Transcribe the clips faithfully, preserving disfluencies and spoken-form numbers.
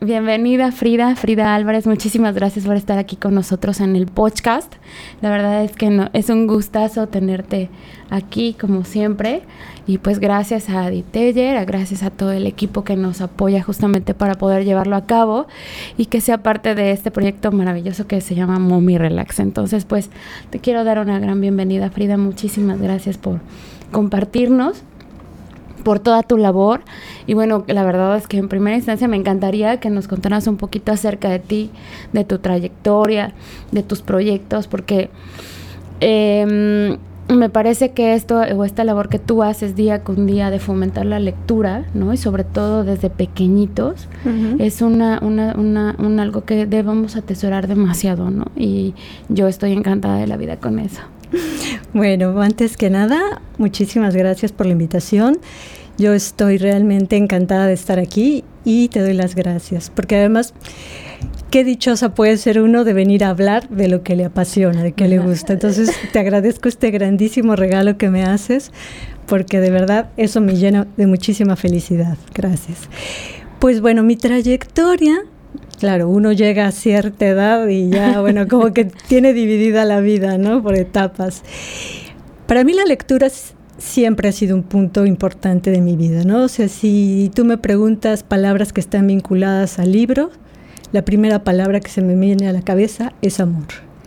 bienvenida Frida, Frida Álvarez, muchísimas gracias por estar aquí con nosotros en el podcast. La verdad es que no, es un gustazo tenerte aquí como siempre y pues gracias a Adi Teller, gracias a todo el equipo que nos apoya justamente para poder llevarlo a cabo y que sea parte de este proyecto maravilloso que se llama Mommy Relax. Entonces pues te quiero dar una gran bienvenida Frida, muchísimas gracias por compartirnos, por toda tu labor y bueno, la verdad es que en primera instancia me encantaría que nos contaras un poquito acerca de ti, de tu trayectoria, de tus proyectos, porque eh, me parece que esto o esta labor que tú haces día con día de fomentar la lectura, ¿no? Y sobre todo desde pequeñitos, uh-huh. es una, una, una, un algo que debemos atesorar demasiado, ¿no? Y yo estoy encantada de la vida con eso. Bueno, antes que nada, muchísimas gracias por la invitación. Yo estoy realmente encantada de estar aquí y te doy las gracias, porque además, qué dichosa puede ser uno de venir a hablar de lo que le apasiona, de que le gusta. Entonces, te agradezco este grandísimo regalo que me haces, porque de verdad eso me llena de muchísima felicidad. Gracias. Pues bueno, mi trayectoria... Claro, uno llega a cierta edad y ya, bueno, como que tiene dividida la vida, ¿no? Por etapas. Para mí la lectura siempre ha sido un punto importante de mi vida, ¿no? O sea, si tú me preguntas palabras que están vinculadas al libro, la primera palabra que se me viene a la cabeza es amor.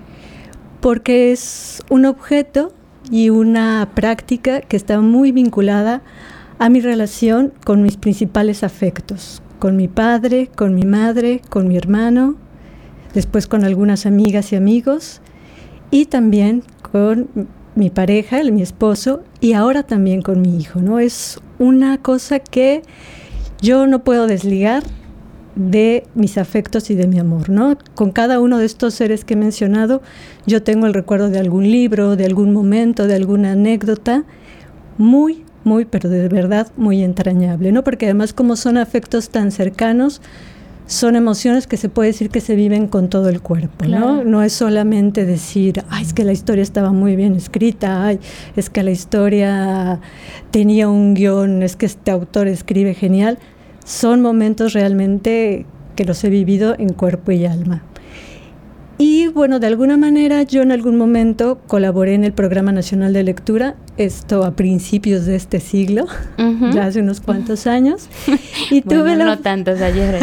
Porque es un objeto y una práctica que está muy vinculada a mi relación con mis principales afectos, con mi padre, con mi madre, con mi hermano, después con algunas amigas y amigos, y también con mi pareja, mi esposo, y ahora también con mi hijo, ¿no? Es una cosa que yo no puedo desligar de mis afectos y de mi amor, ¿no? Con cada uno de estos seres que he mencionado, yo tengo el recuerdo de algún libro, de algún momento, de alguna anécdota muy muy, pero de verdad muy entrañable, ¿no? Porque además como son afectos tan cercanos, son emociones que se puede decir que se viven con todo el cuerpo, claro. ¿no? No es solamente decir, ay, es que la historia estaba muy bien escrita, ay, es que la historia tenía un guión, es que este autor escribe genial. Son momentos realmente que los he vivido en cuerpo y alma. Y bueno, de alguna manera yo en algún momento colaboré en el Programa Nacional de Lectura, esto a principios de este siglo, uh-huh. ya hace unos cuantos años. Y bueno, tuve la... no tantos, ayer.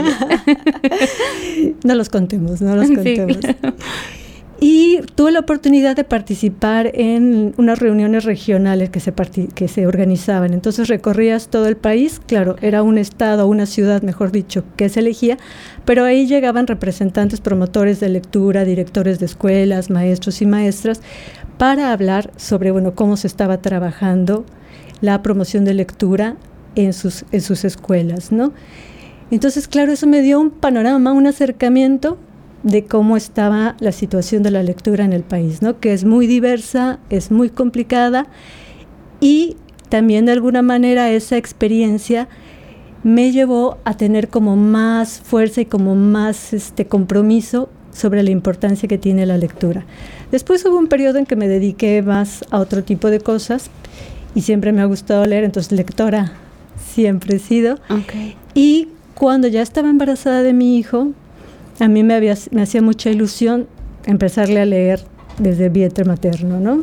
no los contemos, no los contemos. Sí, claro. Y tuve la oportunidad de participar en unas reuniones regionales que se, parti- que se organizaban. Entonces recorrías todo el país, claro, era un estado, una ciudad, mejor dicho, que se elegía, pero ahí llegaban representantes, promotores de lectura, directores de escuelas, maestros y maestras, para hablar sobre, bueno, cómo se estaba trabajando la promoción de lectura en sus, en sus escuelas, ¿no? Entonces, claro, eso me dio un panorama, un acercamiento de cómo estaba la situación de la lectura en el país, ¿no? Que es muy diversa, es muy complicada y también de alguna manera esa experiencia me llevó a tener como más fuerza y como más este compromiso sobre la importancia que tiene la lectura. Después hubo un periodo en que me dediqué más a otro tipo de cosas y siempre me ha gustado leer, entonces lectora siempre he sido. Okay. Y cuando ya estaba embarazada de mi hijo, a mí me, había, me hacía mucha ilusión empezarle a leer desde vientre materno, ¿no?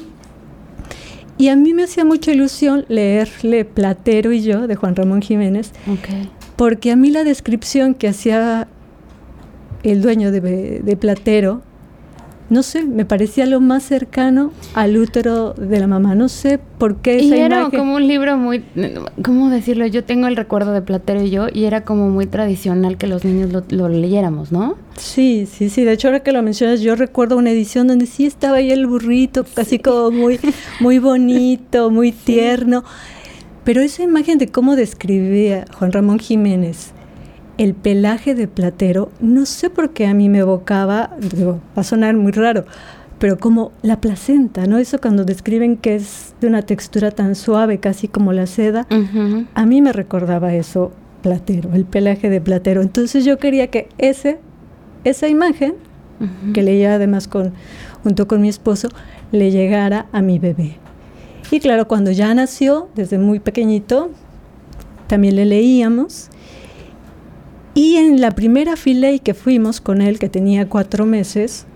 Y a mí me hacía mucha ilusión leerle Platero y yo, de Juan Ramón Jiménez, okay. porque a mí la descripción que hacía el dueño de, de Platero, no sé, me parecía lo más cercano al útero de la mamá. No sé por qué esa y era imagen. Como un libro muy, ¿cómo decirlo? Yo tengo el recuerdo de Platero y yo, y era como muy tradicional que los niños lo, lo leyéramos, ¿no? Sí, sí, sí. De hecho, ahora que lo mencionas, yo recuerdo una edición donde sí estaba ahí el burrito, así sí. como muy, muy bonito, muy sí. tierno. Pero esa imagen de cómo describía Juan Ramón Jiménez el pelaje de Platero, no sé por qué a mí me evocaba, digo, va a sonar muy raro, pero como la placenta, ¿no? Eso cuando describen que es de una textura tan suave, casi como la seda, uh-huh. a mí me recordaba eso, Platero, el pelaje de Platero. Entonces yo quería que ese, esa imagen, uh-huh. que leía además con, junto con mi esposo, le llegara a mi bebé. Y claro, cuando ya nació, desde muy pequeñito, también le leíamos. Y en la primera filey que fuimos con él, que tenía cuatro meses,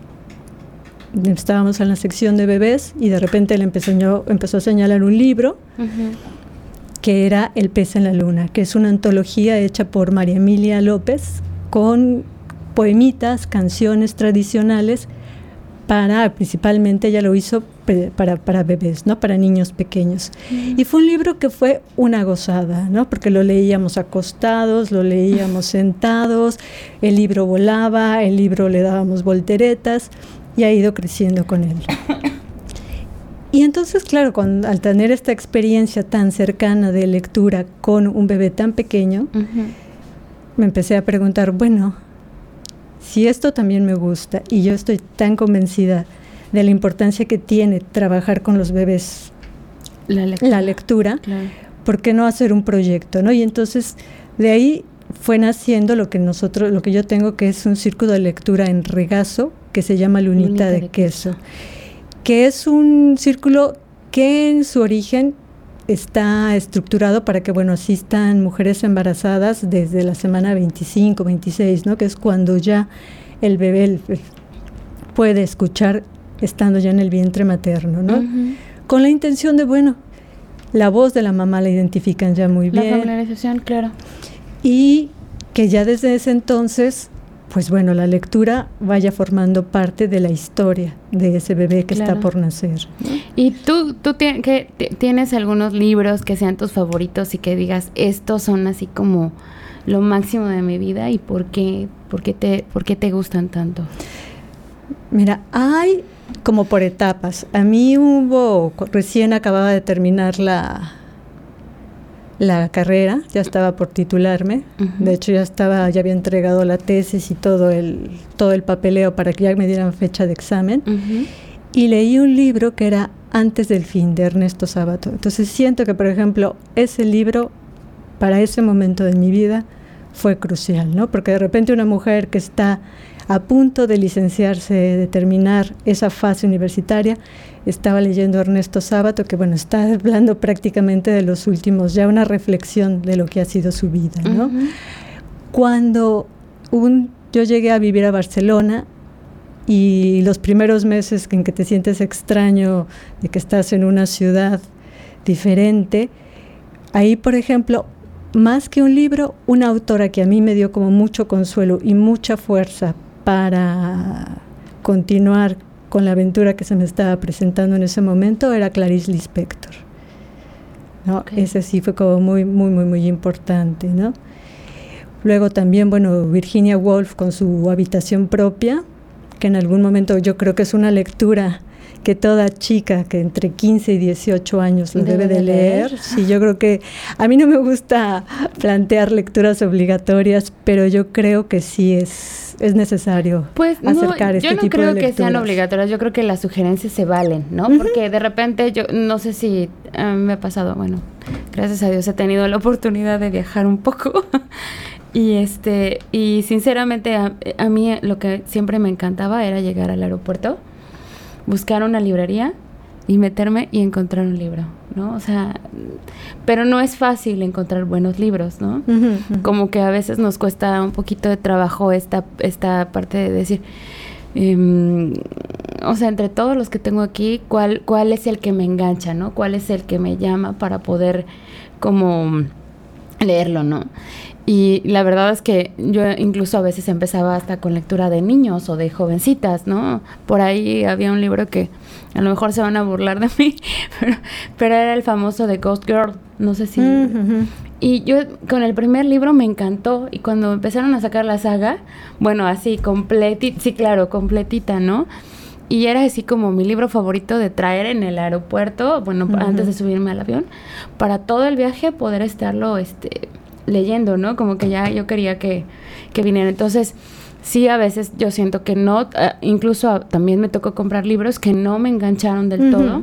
estábamos en la sección de bebés y de repente él empezó, empezó a señalar un libro uh-huh. que era El pez en la luna, que es una antología hecha por María Emilia López con poemitas, canciones tradicionales para, principalmente ella lo hizo para, para bebés, ¿no? Para niños pequeños. Mm. Y fue un libro que fue una gozada, ¿no? Porque lo leíamos acostados, lo leíamos sentados, el libro volaba, el libro le dábamos volteretas y ha ido creciendo con él. Y entonces, claro, con, al tener esta experiencia tan cercana de lectura con un bebé tan pequeño, uh-huh. me empecé a preguntar, bueno, si esto también me gusta y yo estoy tan convencida de la importancia que tiene trabajar con los bebés la lectura, la lectura claro. ¿por qué no hacer un proyecto, ¿no? Y entonces de ahí fue naciendo lo que nosotros, lo que yo tengo, que es un círculo de lectura en Regazo, que se llama Lunita, Lunita de, de queso, queso, que es un círculo que en su origen está estructurado para que, bueno, asistan mujeres embarazadas desde la semana veinticinco, veintiséis, ¿no? Que es cuando ya el bebé el, puede escuchar estando ya en el vientre materno, ¿no? Uh-huh. Con la intención de, bueno, la voz de la mamá la identifican ya muy bien. La familiarización, claro. Y que ya desde ese entonces, pues bueno, la lectura vaya formando parte de la historia de ese bebé que claro. está por nacer, ¿no? ¿Y tú, tú tienes, que, tienes algunos libros que sean tus favoritos y que digas, estos son así como lo máximo de mi vida y por qué, por qué, te, por qué te gustan tanto? Mira, hay como por etapas. A mí hubo, recién acababa de terminar la... la carrera, ya estaba por titularme, uh-huh. de hecho ya estaba, ya había entregado la tesis y todo el, todo el papeleo para que ya me dieran fecha de examen, uh-huh. y leí un libro que era Antes del fin, de Ernesto Sábato. Entonces siento que, por ejemplo, ese libro, para ese momento de mi vida, fue crucial, ¿no? Porque de repente una mujer que está a punto de licenciarse, de terminar esa fase universitaria, estaba leyendo a Ernesto Sábato, que bueno, está hablando prácticamente de los últimos, ya una reflexión de lo que ha sido su vida, ¿no? Uh-huh. Cuando un, yo llegué a vivir a Barcelona y los primeros meses en que te sientes extraño, de que estás en una ciudad diferente, ahí, por ejemplo, más que un libro, una autora que a mí me dio como mucho consuelo y mucha fuerza para continuar con la aventura que se me estaba presentando en ese momento era Clarice Lispector, ¿no? Okay. Ese sí fue como muy, muy, muy, muy importante, ¿no? Luego también, bueno, Virginia Woolf con su Habitación propia, que en algún momento yo creo que es una lectura que toda chica que entre quince y dieciocho años lo debe, debe de leer. leer. Sí, yo creo que a mí no me gusta plantear lecturas obligatorias, pero yo creo que sí es, es necesario pues acercar no, este tipo de lecturas. Yo no creo que sean obligatorias, yo creo que las sugerencias se valen, ¿no? Uh-huh. Porque de repente yo no sé si a mí me ha pasado, bueno, gracias a Dios he tenido la oportunidad de viajar un poco. Y este y sinceramente a, a mí lo que siempre me encantaba era llegar al aeropuerto, buscar una librería y meterme y encontrar un libro, ¿no? O sea, pero no es fácil encontrar buenos libros, ¿no? Uh-huh, uh-huh. Como que a veces nos cuesta un poquito de trabajo esta, esta parte de decir, um, o sea, entre todos los que tengo aquí, ¿cuál, cuál es el que me engancha, ¿no? ¿Cuál es el que me llama para poder como leerlo, ¿no? Y la verdad es que yo incluso a veces empezaba hasta con lectura de niños o de jovencitas, ¿no? Por ahí había un libro que a lo mejor se van a burlar de mí, pero, pero era el famoso de Ghost Girl, no sé si... Uh-huh. Y yo con el primer libro me encantó y cuando empezaron a sacar la saga, bueno, así completita, sí, claro, completita, ¿no? Y era así como mi libro favorito de traer en el aeropuerto, bueno, uh-huh. antes de subirme al avión, para todo el viaje poder estarlo, este... leyendo, ¿no? Como que ya yo quería que, que viniera. Entonces, sí, a veces yo siento que no, uh, incluso uh, también me tocó comprar libros que no me engancharon del uh-huh. todo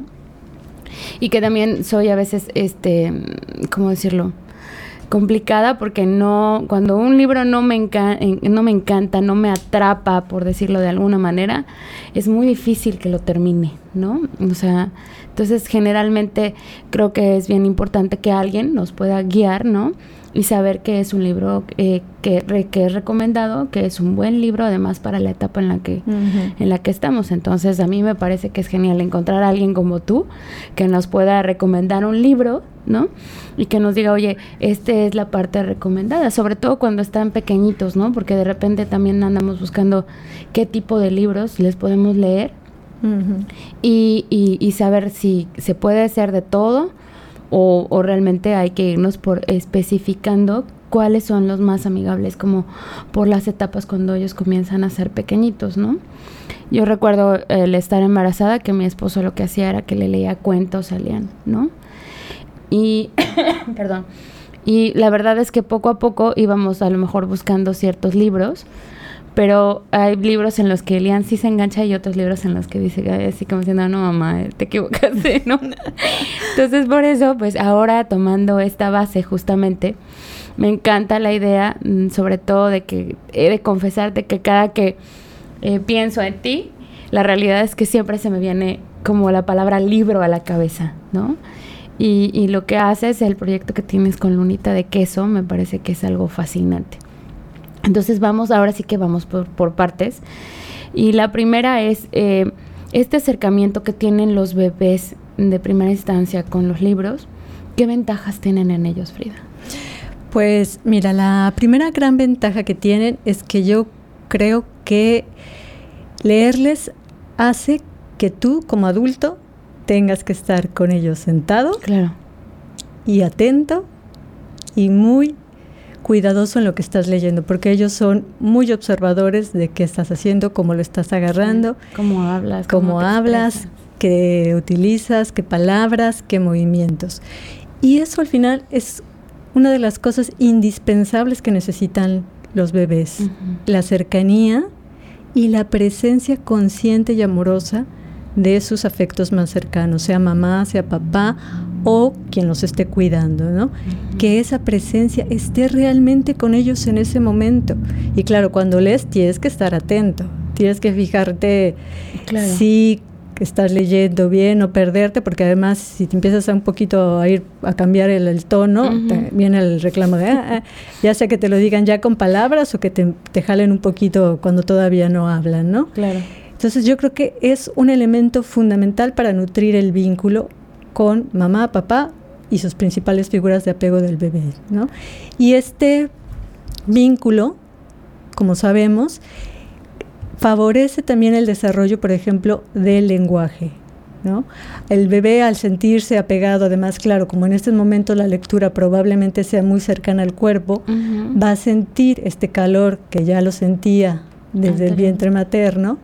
y que también soy a veces, este, ¿cómo decirlo? Complicada porque no, cuando un libro no me, enca- no me encanta, no me atrapa, por decirlo de alguna manera, es muy difícil que lo termine, ¿no? O sea, entonces generalmente creo que es bien importante que alguien nos pueda guiar, ¿no? Y saber que es un libro eh, que, re, que es recomendado, que es un buen libro, además para la etapa en la que uh-huh. en la que estamos. Entonces a mí me parece que es genial encontrar a alguien como tú que nos pueda recomendar un libro, ¿no? Y que nos diga, oye, esta es la parte recomendada, sobre todo cuando están pequeñitos, ¿no? Porque de repente también andamos buscando qué tipo de libros les podemos leer uh-huh. y, y, y saber si se puede hacer de todo. O, o realmente hay que irnos por especificando cuáles son los más amigables, como por las etapas cuando ellos comienzan a ser pequeñitos, ¿no? Yo recuerdo el estar embarazada, que mi esposo lo que hacía era que le leía cuentos a Lian, ¿no? Y, perdón, y la verdad es que poco a poco íbamos a lo mejor buscando ciertos libros, pero hay libros en los que Lian sí se engancha y otros libros en los que dice así como diciendo, no mamá, te equivocaste, ¿no? Entonces por eso, pues ahora tomando esta base justamente, me encanta la idea, sobre todo de que he de confesarte que cada que eh, pienso en ti, la realidad es que siempre se me viene como la palabra libro a la cabeza, ¿no? Y, y lo que haces, el proyecto que tienes con Lunita de Queso, me parece que es algo fascinante. Entonces vamos, ahora sí que vamos por, por partes. Y la primera es eh, este acercamiento que tienen los bebés de primera instancia con los libros. ¿Qué ventajas tienen en ellos, Frida? Pues mira, la primera gran ventaja que tienen es que yo creo que leerles hace que tú como adulto tengas que estar con ellos sentado, claro, y atento y muy cuidadoso en lo que estás leyendo, porque ellos son muy observadores de qué estás haciendo, cómo lo estás agarrando, sí, cómo hablas, cómo, cómo hablas, qué utilizas, qué palabras, qué movimientos. Y eso al final es una de las cosas indispensables que necesitan los bebés, uh-huh. la cercanía y la presencia consciente y amorosa de sus afectos más cercanos, sea mamá, sea papá o quien los esté cuidando, ¿no? Uh-huh. Que esa presencia esté realmente con ellos en ese momento. Y claro, cuando lees tienes que estar atento, tienes que fijarte claro. si estás leyendo bien o perderte, porque además si te empiezas a un poquito a ir a cambiar el, el tono, uh-huh. te, viene el reclamo de, ah, ah, ya sea que te lo digan ya con palabras o que te, te jalen un poquito cuando todavía no hablan, ¿no? Claro. Entonces yo creo que es un elemento fundamental para nutrir el vínculo con mamá, papá y sus principales figuras de apego del bebé, ¿no? Y este vínculo, como sabemos, favorece también el desarrollo, por ejemplo, del lenguaje, ¿no? El bebé, al sentirse apegado, además, claro, como en este momento la lectura probablemente sea muy cercana al cuerpo, uh-huh. va a sentir este calor que ya lo sentía desde el vientre materno,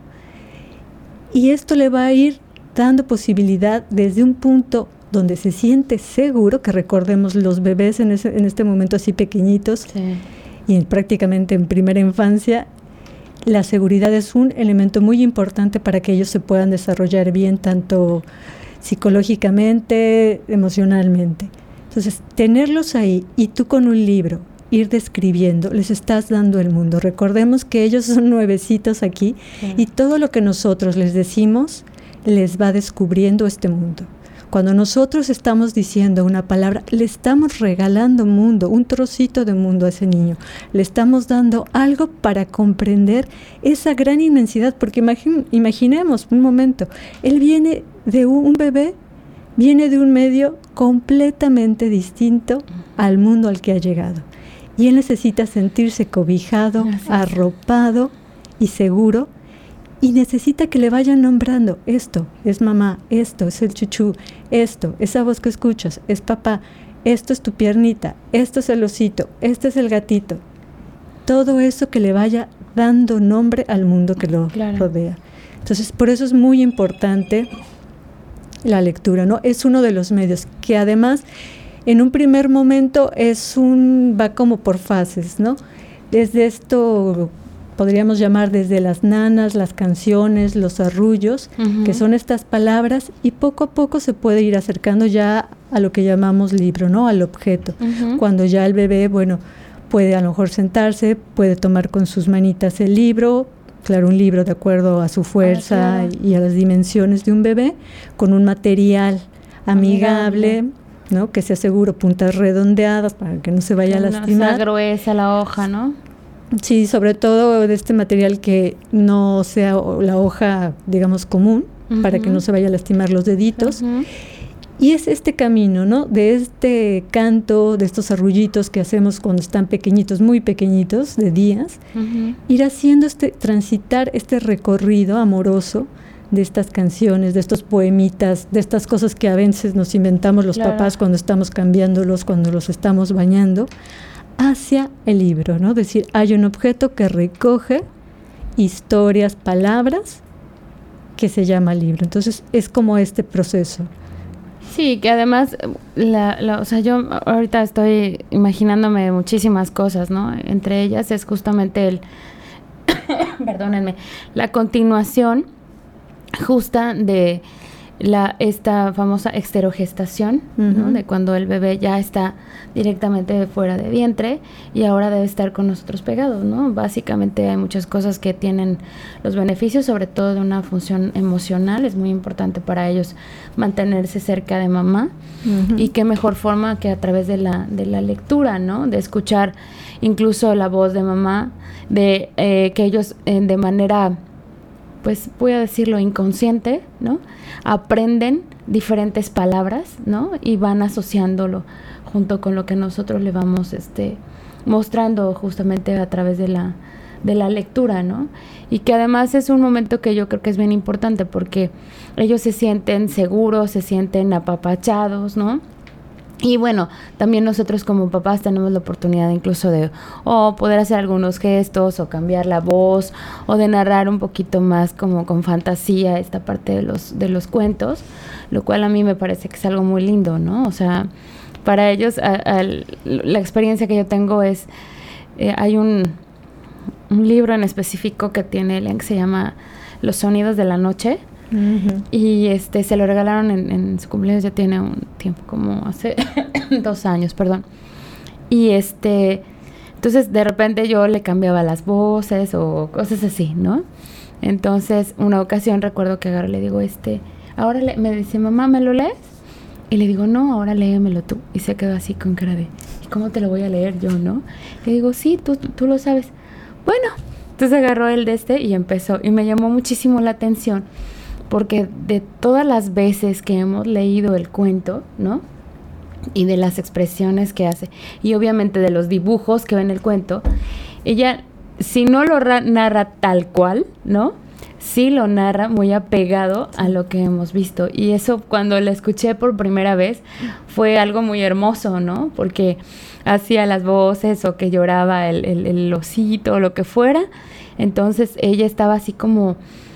y esto le va a ir dando posibilidad desde un punto donde se siente seguro, que recordemos los bebés en, ese, en este momento así pequeñitos, sí. y en, prácticamente en primera infancia, la seguridad es un elemento muy importante para que ellos se puedan desarrollar bien, tanto psicológicamente, emocionalmente. Entonces, tenerlos ahí y tú con un libro, ir describiendo, les estás dando el mundo. Recordemos que ellos son nuevecitos aquí, sí. y todo lo que nosotros les decimos les va descubriendo este mundo. Cuando nosotros estamos diciendo una palabra, le estamos regalando mundo, un trocito de mundo a ese niño. Le estamos dando algo para comprender esa gran inmensidad, porque imagine, imaginemos un momento, él viene de un, un bebé, viene de un medio completamente distinto al mundo al que ha llegado. Y él necesita sentirse cobijado, Gracias. arropado y seguro, y necesita que le vayan nombrando, esto es mamá, esto es el chuchú, esto, esa voz que escuchas, es papá, esto es tu piernita, esto es el osito, este es el gatito. Todo eso que le vaya dando nombre al mundo que lo claro. rodea. Entonces, por eso es muy importante la lectura, ¿no? Es uno de los medios que además, en un primer momento, es un va como por fases, ¿no? Desde esto podríamos llamar desde las nanas, las canciones, los arrullos, uh-huh. que son estas palabras, y poco a poco se puede ir acercando ya a lo que llamamos libro, ¿no? Al objeto. Uh-huh. Cuando ya el bebé, bueno, puede a lo mejor sentarse, puede tomar con sus manitas el libro, claro, un libro de acuerdo a su fuerza ah, claro. y a las dimensiones de un bebé, con un material amigable, amigable. ¿no? Que sea seguro, puntas redondeadas para que no se vaya a lastimar. No sea gruesa la hoja, ¿no? Sí, sobre todo de este material que no sea la hoja, digamos, común, uh-huh. para que no se vaya a lastimar los deditos. Uh-huh. Y es este camino, ¿no? De este canto, de estos arrullitos que hacemos cuando están pequeñitos, muy pequeñitos, de días, uh-huh. ir haciendo este, transitar este recorrido amoroso de estas canciones, de estos poemitas, de estas cosas que a veces nos inventamos los claro. papás cuando estamos cambiándolos, cuando los estamos bañando, hacia el libro, ¿no? Es decir, hay un objeto que recoge historias, palabras, que se llama libro. Entonces, es como este proceso. Sí, que además, la, la, o sea, yo ahorita estoy imaginándome muchísimas cosas, ¿no? Entre ellas es justamente el, perdónenme, la continuación justa de la esta famosa exterogestación, uh-huh. ¿no? De cuando el bebé ya está directamente fuera de vientre y ahora debe estar con nosotros pegado, ¿no? Básicamente hay muchas cosas que tienen los beneficios, sobre todo de una función emocional. Es muy importante para ellos mantenerse cerca de mamá, uh-huh. y qué mejor forma que a través de la de la lectura, ¿no? De escuchar incluso la voz de mamá, de eh, que ellos eh, de manera, pues voy a decirlo, inconsciente, ¿no? Aprenden diferentes palabras, ¿no? Y van asociándolo junto con lo que nosotros le vamos este, mostrando justamente a través de la, de la lectura, ¿no? Y que además es un momento que yo creo que es bien importante porque ellos se sienten seguros, se sienten apapachados, ¿no? Y bueno, también nosotros como papás tenemos la oportunidad incluso de o poder hacer algunos gestos o cambiar la voz o de narrar un poquito más como con fantasía esta parte de los de los cuentos, lo cual a mí me parece que es algo muy lindo, ¿no? O sea, para ellos a, a, la experiencia que yo tengo es, eh, hay un, un libro en específico que tiene Ellen que se llama Los sonidos de la noche. Uh-huh. Y este se lo regalaron en, en su cumpleaños, ya tiene un tiempo, como hace dos años, perdón. Y este, entonces de repente yo le cambiaba las voces o cosas así, ¿no? Entonces una ocasión recuerdo que agarro y le digo, este, ahora le, me dice, mamá, ¿me lo lees? Y le digo, no, ahora léemelo tú. Y se quedó así con cara de, ¿y cómo te lo voy a leer yo, no? Le digo, sí, tú, tú lo sabes. Bueno, entonces agarró el de este y empezó, y me llamó muchísimo la atención. Porque de todas las veces que hemos leído el cuento, ¿no? Y de las expresiones que hace, y obviamente de los dibujos que ve en el cuento, ella, si no lo ra- narra tal cual, ¿no? Sí lo narra muy apegado a lo que hemos visto. Y eso cuando la escuché por primera vez fue algo muy hermoso, ¿no? Porque hacía las voces o que lloraba el, el, el osito o lo que fuera. Entonces ella estaba así como...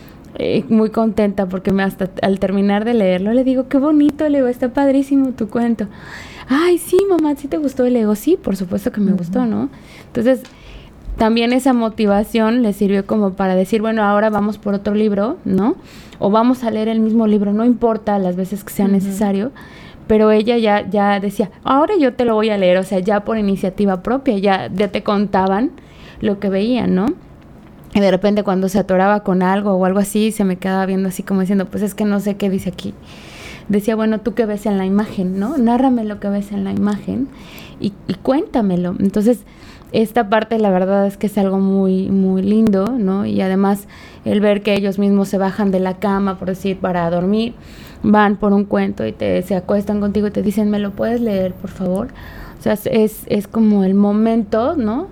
Eh, muy contenta porque me hasta al terminar de leerlo le digo, qué bonito, le digo, está padrísimo tu cuento. Ay, sí, mamá, ¿sí te gustó? Y le digo, sí, por supuesto que me uh-huh. gustó, ¿no? Entonces, también esa motivación le sirvió como para decir, bueno, ahora vamos por otro libro, ¿no? O vamos a leer el mismo libro, no importa las veces que sea uh-huh. necesario, pero ella ya, ya decía, ahora yo te lo voy a leer, o sea, ya por iniciativa propia, ya, ya te contaban lo que veían, ¿no? Y de repente cuando se atoraba con algo o algo así, se me quedaba viendo así como diciendo, pues es que no sé qué dice aquí. Decía, bueno, ¿tú qué ves en la imagen, no? Nárrame lo que ves en la imagen y, y cuéntamelo. Entonces, esta parte la verdad es que es algo muy, muy lindo, ¿no? Y además el ver que ellos mismos se bajan de la cama, por decir, para dormir, van por un cuento y te se acuestan contigo y te dicen, ¿me lo puedes leer, por favor? O sea, es, es como el momento, ¿no?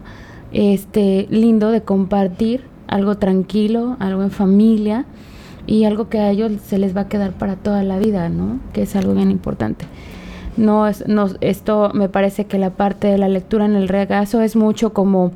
Este, lindo de compartir algo tranquilo, algo en familia y algo que a ellos se les va a quedar para toda la vida, ¿no? Que es algo bien importante. No es, no, esto me parece que la parte de la lectura en el regazo es mucho como,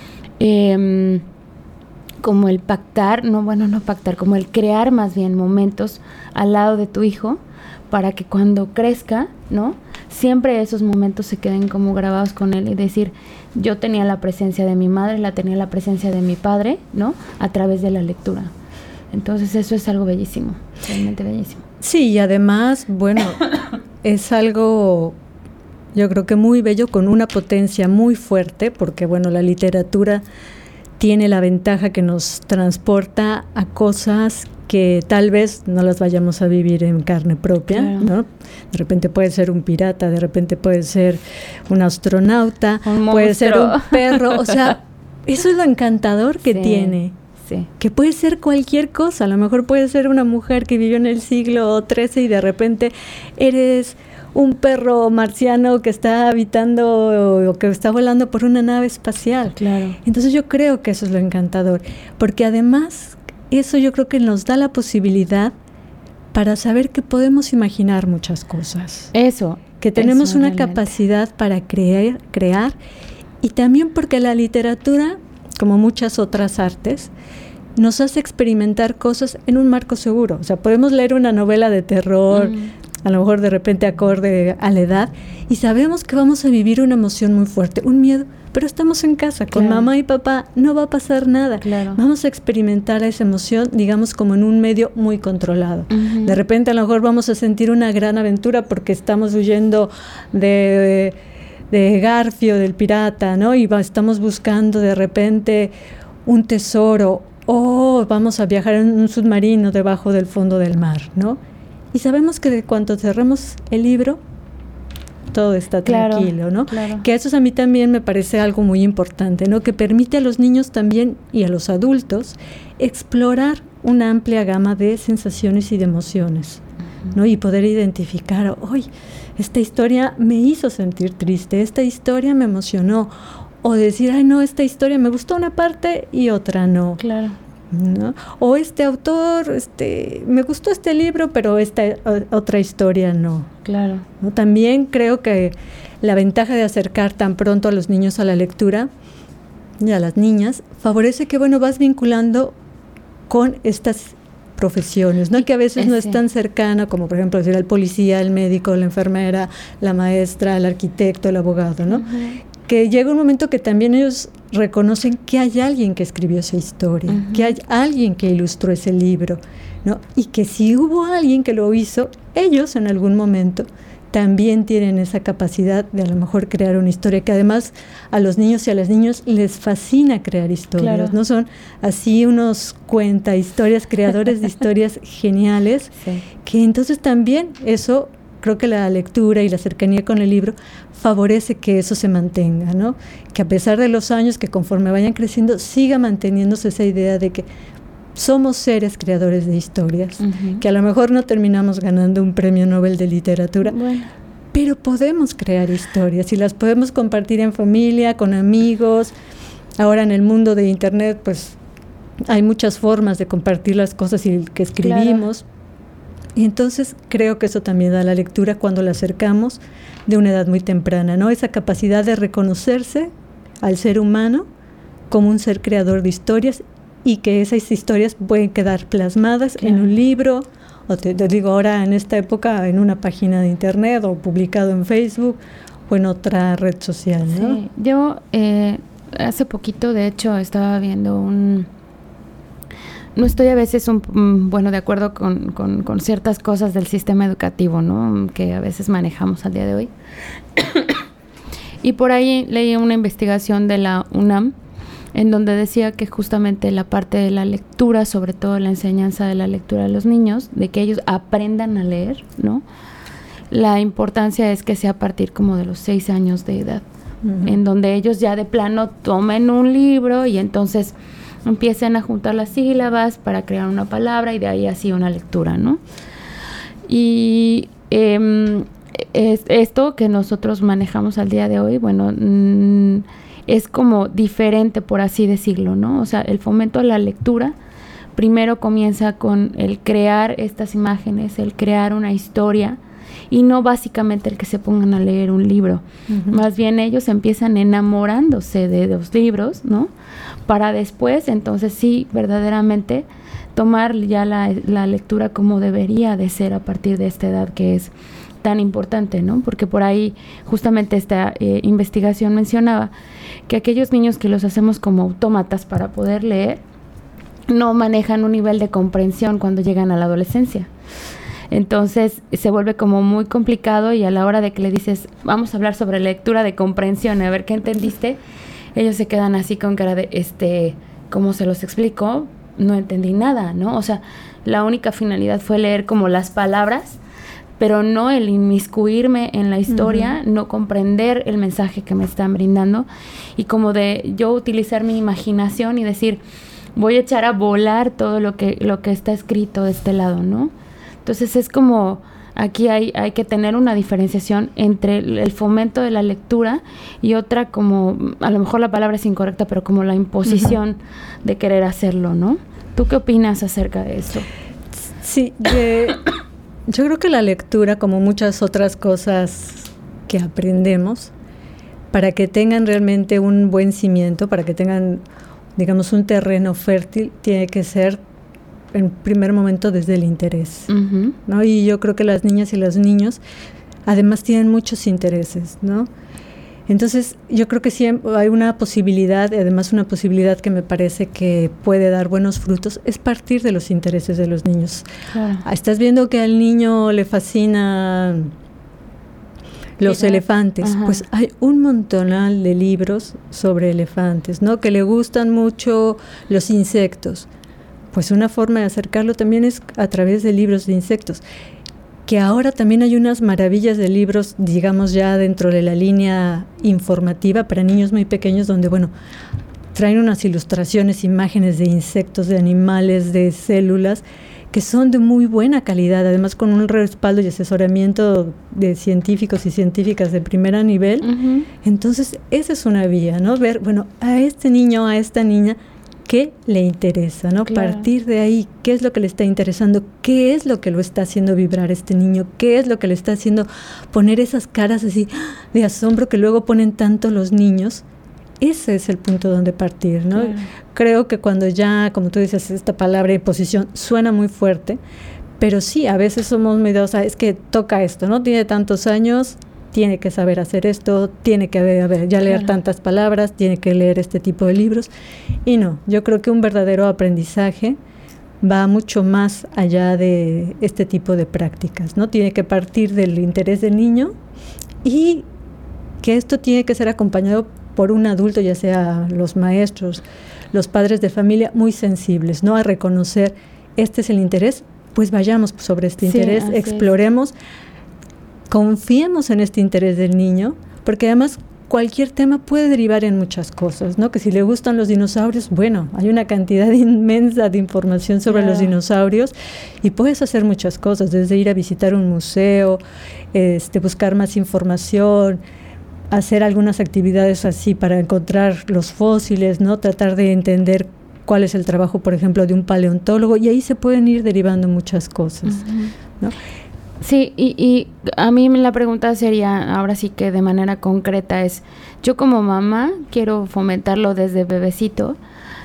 eh, como el pactar, no, bueno, no pactar, como el crear más bien momentos al lado de tu hijo para que cuando crezca, ¿no? Siempre esos momentos se queden como grabados con él y decir, yo tenía la presencia de mi madre, la tenía la presencia de mi padre, ¿no? A través de la lectura. Entonces eso es algo bellísimo, realmente bellísimo. Sí, y además, bueno, es algo, yo creo que muy bello, con una potencia muy fuerte, porque bueno, la literatura tiene la ventaja que nos transporta a cosas que tal vez no las vayamos a vivir en carne propia, claro, ¿no? De repente puede ser un pirata, de repente puede ser un astronauta, un puede ser un perro, o sea, eso es lo encantador que sí, tiene, sí. que puede ser cualquier cosa, a lo mejor puede ser una mujer que vivió en el siglo trece y de repente eres un perro marciano que está habitando o que está volando por una nave espacial. Claro. Entonces yo creo que eso es lo encantador, porque además eso yo creo que nos da la posibilidad para saber que podemos imaginar muchas cosas. Eso. Que tenemos eso una realmente. capacidad para creer, crear, y también porque la literatura, como muchas otras artes, nos hace experimentar cosas en un marco seguro. O sea, podemos leer una novela de terror, mm. a lo mejor de repente acorde a la edad, y sabemos que vamos a vivir una emoción muy fuerte, un miedo, pero estamos en casa, con claro. mamá y papá, no va a pasar nada. Claro. Vamos a experimentar esa emoción, digamos, como en un medio muy controlado. Uh-huh. De repente a lo mejor vamos a sentir una gran aventura porque estamos huyendo de, de, de Garfio, del pirata, ¿no? Y va, estamos buscando de repente un tesoro, o vamos a viajar en un submarino debajo del fondo del mar, ¿no? Y sabemos que de cuanto cerremos el libro, todo está tranquilo, claro, ¿no? Claro. Que eso a mí también me parece algo muy importante, ¿no? Que permite a los niños también y a los adultos explorar una amplia gama de sensaciones y de emociones, uh-huh. ¿no? Y poder identificar, ¡ay! Esta historia me hizo sentir triste, esta historia me emocionó. O decir, ay, no, esta historia me gustó una parte y otra no. Claro. ¿No? O este autor, este, me gustó este libro, pero esta o, otra historia no. Claro. ¿No? También creo que la ventaja de acercar tan pronto a los niños a la lectura y a las niñas favorece que, bueno, vas vinculando con estas profesiones, ¿no? Que a veces no es tan cercana como, por ejemplo, decir el policía, el médico, la enfermera, la maestra, el arquitecto, el abogado, ¿no? Uh-huh. Que llega un momento que también ellos reconocen que hay alguien que escribió esa historia, uh-huh. que hay alguien que ilustró ese libro, ¿no? Y que si hubo alguien que lo hizo, ellos en algún momento también tienen esa capacidad de a lo mejor crear una historia, que además a los niños y a las niñas les fascina crear historias, claro. ¿no? Son así unos cuenta historias, creadores de historias geniales, sí. que entonces también eso, creo que la lectura y la cercanía con el libro favorece que eso se mantenga, ¿no? Que a pesar de los años, que conforme vayan creciendo, siga manteniéndose esa idea de que somos seres creadores de historias, uh-huh. que a lo mejor no terminamos ganando un premio Nobel de literatura, bueno. pero podemos crear historias y las podemos compartir en familia, con amigos. Ahora en el mundo de internet, pues hay muchas formas de compartir las cosas y que escribimos. Claro. Y entonces creo que eso también da la lectura cuando la acercamos de una edad muy temprana, ¿no? Esa capacidad de reconocerse al ser humano como un ser creador de historias y que esas historias pueden quedar plasmadas claro. en un libro, o te, te digo ahora en esta época en una página de internet o publicado en Facebook o en otra red social, ¿no? Sí, yo eh, hace poquito de hecho estaba viendo un... No estoy a veces, un, bueno, de acuerdo con, con, con ciertas cosas del sistema educativo, ¿no? Que a veces manejamos al día de hoy. Y por ahí leí una investigación de la UNAM en donde decía que justamente la parte de la lectura, sobre todo la enseñanza de la lectura a los niños, de que ellos aprendan a leer, ¿no? La importancia es que sea a partir como de los seis años de edad, uh-huh. en donde ellos ya de plano tomen un libro y entonces empiecen a juntar las sílabas para crear una palabra y de ahí así una lectura, ¿no? Y eh, es esto que nosotros manejamos al día de hoy, bueno, mmm, es como diferente, por así decirlo, ¿no? O sea, el fomento a la lectura primero comienza con el crear estas imágenes, el crear una historia, y no básicamente el que se pongan a leer un libro. Uh-huh. Más bien ellos empiezan enamorándose de los libros, ¿no? Para después, entonces sí, verdaderamente tomar ya la, la lectura como debería de ser a partir de esta edad que es tan importante, ¿no? Porque por ahí justamente esta eh, investigación mencionaba que aquellos niños que los hacemos como autómatas para poder leer no manejan un nivel de comprensión cuando llegan a la adolescencia. Entonces se vuelve como muy complicado y a la hora de que le dices, vamos a hablar sobre lectura de comprensión, a ver qué entendiste, ellos se quedan así con cara de, este, como se los explico, no entendí nada, ¿no? O sea, la única finalidad fue leer como las palabras, pero no el inmiscuirme en la historia, uh-huh. no comprender el mensaje que me están brindando, y como de yo utilizar mi imaginación y decir, voy a echar a volar todo lo que, lo que está escrito de este lado, ¿no? Entonces es como, aquí hay, hay que tener una diferenciación entre el, el fomento de la lectura y otra como, a lo mejor la palabra es incorrecta, pero como la imposición uh-huh. de querer hacerlo, ¿no? ¿Tú qué opinas acerca de esto? Sí, de... Yo creo que la lectura, como muchas otras cosas que aprendemos, para que tengan realmente un buen cimiento, para que tengan, digamos, un terreno fértil, tiene que ser en primer momento desde el interés, uh-huh. ¿no? Y yo creo que las niñas y los niños además tienen muchos intereses, ¿no? Entonces, yo creo que siempre hay una posibilidad, además una posibilidad que me parece que puede dar buenos frutos, es partir de los intereses de los niños. Claro. Estás viendo que al niño le fascinan los sí, elefantes, ajá. pues hay un montonal de libros sobre elefantes, ¿no? Que le gustan mucho los insectos. Pues una forma de acercarlo también es a través de libros de insectos. Que ahora también hay unas maravillas de libros, digamos ya dentro de la línea informativa para niños muy pequeños, donde, bueno, traen unas ilustraciones, imágenes de insectos, de animales, de células, que son de muy buena calidad, además con un respaldo y asesoramiento de científicos y científicas de primer nivel. Uh-huh. Entonces, esa es una vía, ¿no? Ver, bueno, a este niño, a esta niña, ¿qué le interesa, no? Claro. Partir de ahí, ¿qué es lo que le está interesando? ¿Qué es lo que lo está haciendo vibrar este niño? ¿Qué es lo que le está haciendo poner esas caras así de asombro que luego ponen tanto los niños? Ese es el punto donde partir, ¿no? Claro. Creo que cuando ya, como tú dices, esta palabra imposición suena muy fuerte, pero sí, a veces somos medio, o sea, es que toca esto, ¿no? Tiene tantos años, tiene que saber hacer esto, tiene que haber, a ver, ya leer claro. tantas palabras, tiene que leer este tipo de libros. Y no, yo creo que un verdadero aprendizaje va mucho más allá de este tipo de prácticas, ¿no? Tiene que partir del interés del niño y que esto tiene que ser acompañado por un adulto, ya sea los maestros, los padres de familia, muy sensibles, ¿no? A reconocer, este es el interés, pues vayamos sobre este sí, interés, exploremos, es. Confiemos en este interés del niño, porque además cualquier tema puede derivar en muchas cosas, ¿no? Que si le gustan los dinosaurios, bueno, hay una cantidad inmensa de información sobre yeah. los dinosaurios y puedes hacer muchas cosas, desde ir a visitar un museo, este, buscar más información, hacer algunas actividades así para encontrar los fósiles, ¿no? Tratar de entender cuál es el trabajo, por ejemplo, de un paleontólogo, y ahí se pueden ir derivando muchas cosas, uh-huh. ¿no? Sí, y, y a mí la pregunta sería, ahora sí que de manera concreta, es, yo como mamá quiero fomentarlo desde bebecito,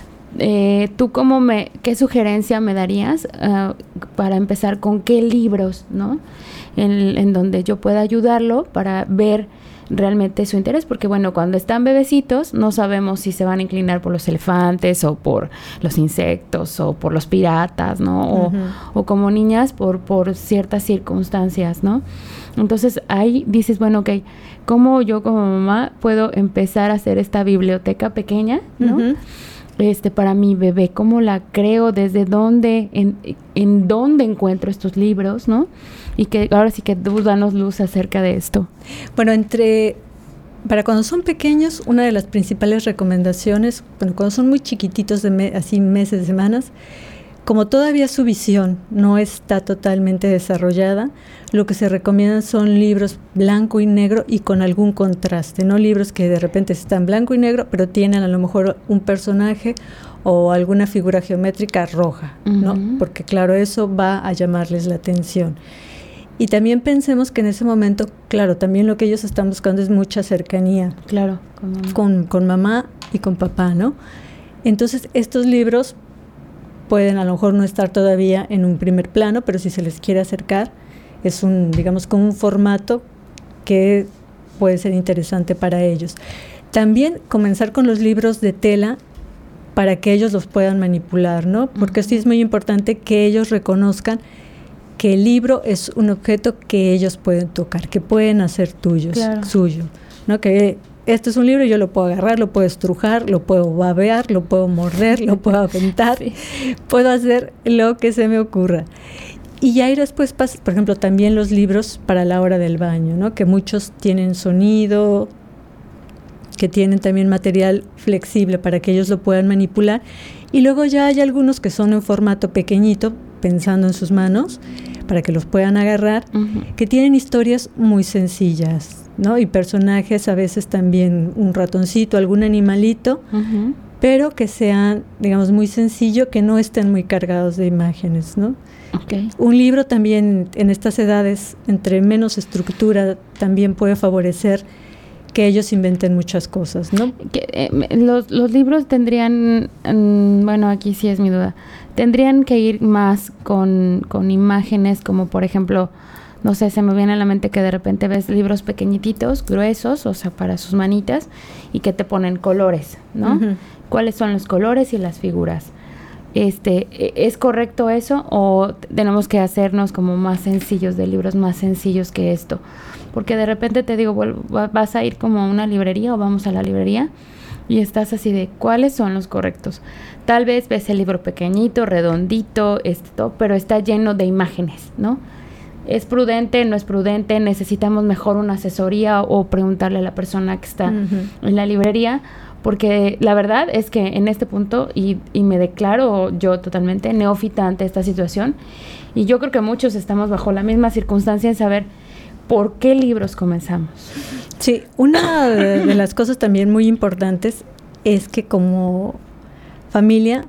eh, ¿tú cómo me, qué sugerencia me darías uh, para empezar con qué libros, ¿no? En, en donde yo pueda ayudarlo para ver realmente su interés, porque bueno, cuando están bebecitos no sabemos si se van a inclinar por los elefantes o por los insectos o por los piratas, ¿no? O, uh-huh. o como niñas por, por ciertas circunstancias, ¿no? Entonces ahí dices, bueno, ok, ¿cómo yo como mamá puedo empezar a hacer esta biblioteca pequeña, ¿no? Uh-huh. Este, para mi bebé, ¿cómo la creo? ¿Desde dónde? En, en dónde encuentro estos libros, ¿no? Y que ahora sí que tú danos luz acerca de esto. Bueno, entre para cuando son pequeños, una de las principales recomendaciones, bueno, cuando son muy chiquititos, de me, así meses, semanas, como todavía su visión no está totalmente desarrollada, lo que se recomiendan son libros blanco y negro y con algún contraste, no libros que de repente están blanco y negro, pero tienen a lo mejor un personaje o alguna figura geométrica roja, uh-huh. ¿no? Porque claro, eso va a llamarles la atención. Y también pensemos que en ese momento, claro, también lo que ellos están buscando es mucha cercanía. Claro, con mamá. Con, con mamá y con papá, ¿no? Entonces, estos libros pueden a lo mejor no estar todavía en un primer plano, pero si se les quiere acercar, es un, digamos, con un formato que puede ser interesante para ellos. También comenzar con los libros de tela para que ellos los puedan manipular, ¿no? Porque uh-huh. sí es muy importante que ellos reconozcan que el libro es un objeto que ellos pueden tocar, que pueden hacer tuyos, claro. suyo, ¿no? Que Esto es un libro, yo lo puedo agarrar, lo puedo estrujar, lo puedo babear, lo puedo morder, lo puedo aventar, sí. Puedo hacer lo que se me ocurra. Y ahí después pasa, por ejemplo, también los libros para la hora del baño, ¿no? Que muchos tienen sonido, que tienen también material flexible para que ellos lo puedan manipular. Y luego ya hay algunos que son en formato pequeñito, pensando en sus manos, para que los puedan agarrar, uh-huh. que tienen historias muy sencillas, ¿no? Y personajes a veces también, un ratoncito, algún animalito, uh-huh. pero que sean, digamos, muy sencillo, que no estén muy cargados de imágenes, ¿no? Okay. Un libro también en estas edades, entre menos estructura, también puede favorecer que ellos inventen muchas cosas, ¿no? Que, eh, los, los libros tendrían, mm, bueno, aquí sí es mi duda, tendrían que ir más con, con imágenes, como por ejemplo, no sé, se me viene a la mente que de repente ves libros pequeñititos, gruesos, o sea, para sus manitas, y que te ponen colores, ¿no? Uh-huh. ¿Cuáles son los colores y las figuras? Este, ¿es correcto eso o tenemos que hacernos como más sencillos, de libros más sencillos que esto? Porque de repente te digo, vas a ir como a una librería o vamos a la librería y estás así de, ¿cuáles son los correctos? Tal vez ves el libro pequeñito, redondito, esto, pero está lleno de imágenes, ¿no? ¿Es prudente, no es prudente? ¿Necesitamos mejor una asesoría o preguntarle a la persona que está uh-huh. en la librería? Porque la verdad es que en este punto, y, y me declaro yo totalmente neófita ante esta situación, y yo creo que muchos estamos bajo la misma circunstancia en saber por qué libros comenzamos. Sí, una de, de las cosas también muy importantes es que como familia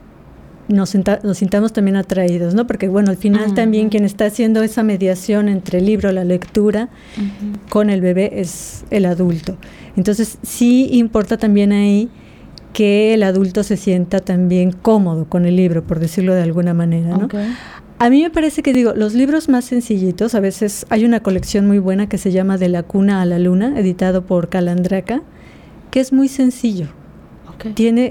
nos, senta, nos sintamos también atraídos, ¿no? Porque bueno, al final uh-huh. también quien está haciendo esa mediación entre el libro, la lectura, uh-huh. con el bebé es el adulto. Entonces sí importa también ahí que el adulto se sienta también cómodo con el libro, por decirlo de alguna manera, ¿no? Okay. A mí me parece que, digo, los libros más sencillitos, a veces hay una colección muy buena que se llama De la cuna a la luna, editado por Calandraca, que es muy sencillo. Okay. Tiene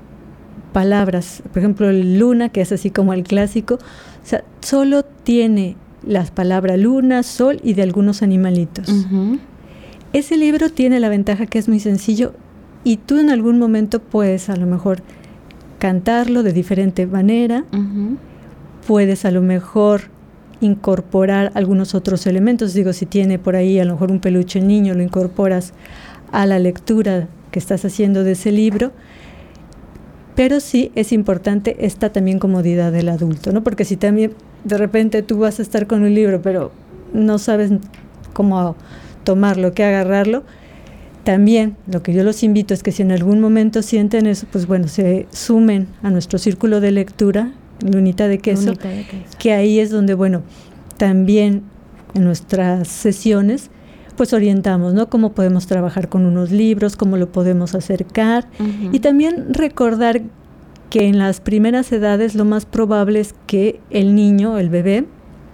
palabras, por ejemplo, el luna, que es así como el clásico, o sea, solo tiene las palabras luna, sol y de algunos animalitos. Uh-huh. Ese libro tiene la ventaja que es muy sencillo y tú en algún momento puedes a lo mejor cantarlo de diferente manera, uh-huh. puedes a lo mejor incorporar algunos otros elementos, digo, si tiene por ahí a lo mejor un peluche niño, lo incorporas a la lectura que estás haciendo de ese libro, pero sí es importante esta también comodidad del adulto, ¿no? Porque si también de repente tú vas a estar con un libro, pero no sabes cómo tomarlo, qué agarrarlo, también lo que yo los invito es que si en algún momento sienten eso, pues bueno, se sumen a nuestro círculo de lectura, Lunita de Queso, Lunita de Queso, que ahí es donde, bueno, también en nuestras sesiones, pues orientamos, ¿no? Cómo podemos trabajar con unos libros, cómo lo podemos acercar, uh-huh. y también recordar que en las primeras edades lo más probable es que el niño, el bebé,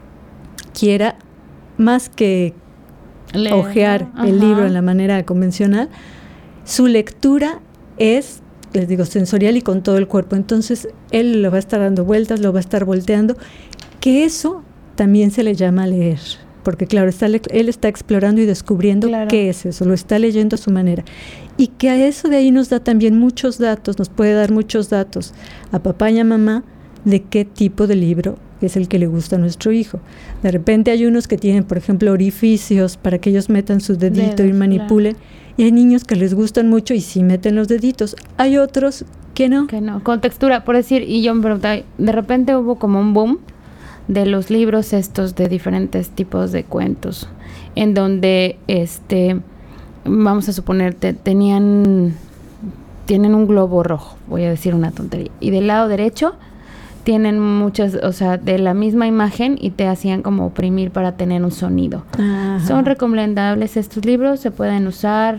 quiera más que leer, ojear ¿no? el uh-huh. libro en la manera convencional, su lectura es, les digo, sensorial y con todo el cuerpo. Entonces, él lo va a estar dando vueltas, lo va a estar volteando, que eso también se le llama leer. Porque, claro, está, él está explorando y descubriendo claro. qué es eso, lo está leyendo a su manera. Y que a eso de ahí nos da también muchos datos, nos puede dar muchos datos a papá y a mamá de qué tipo de libro es el que le gusta a nuestro hijo. De repente hay unos que tienen, por ejemplo, orificios para que ellos metan su dedito Dedos, y manipulen. Claro. Y hay niños que les gustan mucho y sí meten los deditos. Hay otros que no. Que no, con textura, por decir, y yo me preguntaba, de repente hubo como un boom de los libros estos de diferentes tipos de cuentos, en donde, este, vamos a suponer, te, tenían, tienen un globo rojo, voy a decir una tontería, y del lado derecho tienen muchas, o sea, de la misma imagen y te hacían como oprimir para tener un sonido. Ajá. ¿Son recomendables estos libros? ¿Se pueden usar?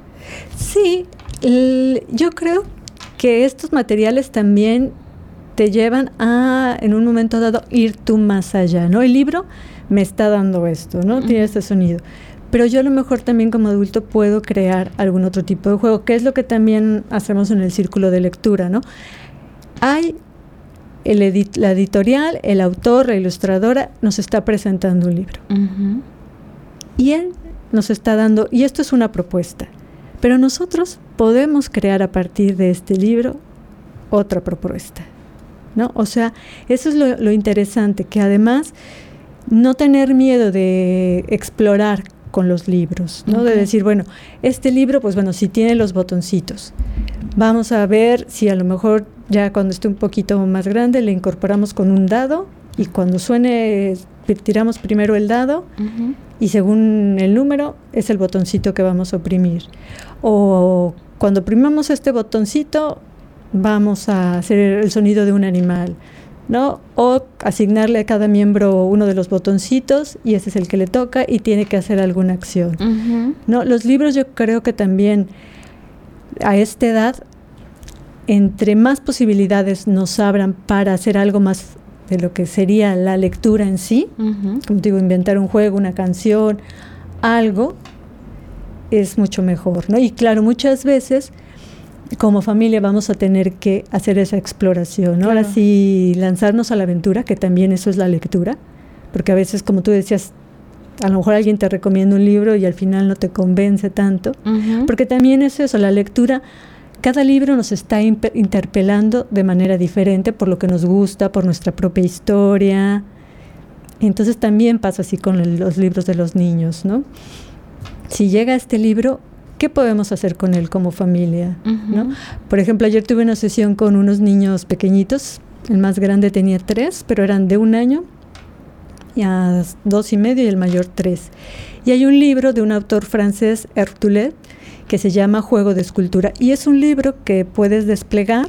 Sí, el, yo creo que estos materiales también te llevan a, en un momento dado, ir tú más allá, ¿no? El libro me está dando esto, ¿no? Uh-huh. Tiene este sonido. Pero yo a lo mejor también como adulto puedo crear algún otro tipo de juego, que es lo que también hacemos en el círculo de lectura, ¿no? Hay el edit- la editorial, el autor, la ilustradora, nos está presentando un libro. Uh-huh. Y él nos está dando, y esto es una propuesta, Pero nosotros podemos crear a partir de este libro otra propuesta, ¿no? O sea, eso es lo, lo interesante, que además no tener miedo de explorar con los libros, ¿no? Okay. De decir, bueno, este libro, pues bueno, si tiene los botoncitos, vamos a ver si a lo mejor ya cuando esté un poquito más grande le incorporamos con un dado y cuando suene tiramos primero el dado uh-huh. y según el número es el botoncito que vamos a oprimir. O cuando oprimamos este botoncito vamos a hacer el sonido de un animal, ¿no? O asignarle a cada miembro uno de los botoncitos y ese es el que le toca y tiene que hacer alguna acción, uh-huh. ¿no? Los libros yo creo que también a esta edad, entre más posibilidades nos abran para hacer algo más de lo que sería la lectura en sí, uh-huh. como digo, inventar un juego, una canción, algo, es mucho mejor, ¿no? Y claro, muchas veces como familia vamos a tener que hacer esa exploración, ¿no? Claro. Ahora sí, lanzarnos a la aventura, que también eso es la lectura, porque a veces, como tú decías, a lo mejor alguien te recomienda un libro y al final no te convence tanto, uh-huh. porque también es eso, la lectura. Cada libro nos está imp- interpelando de manera diferente por lo que nos gusta, por nuestra propia historia. Entonces también pasa así con el, los libros de los niños, ¿no? Si llega este libro, ¿qué podemos hacer con él como familia? Uh-huh. ¿no? Por ejemplo, ayer tuve una sesión con unos niños pequeñitos. El más grande tenía tres, pero eran de un año, y a dos y medio, y el mayor tres. Y hay un libro de un autor francés, Hertullet, que se llama Juego de Escultura. Y es un libro que puedes desplegar,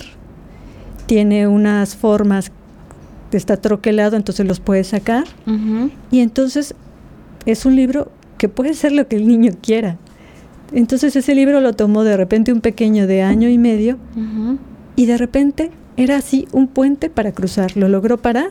tiene unas formas, está troquelado, entonces los puedes sacar. Uh-huh. Y entonces es un libro que puede ser lo que el niño quiera. Entonces ese libro lo tomó de repente un pequeño de año y medio, uh-huh. y de repente era así un puente para cruzar. Lo logró parar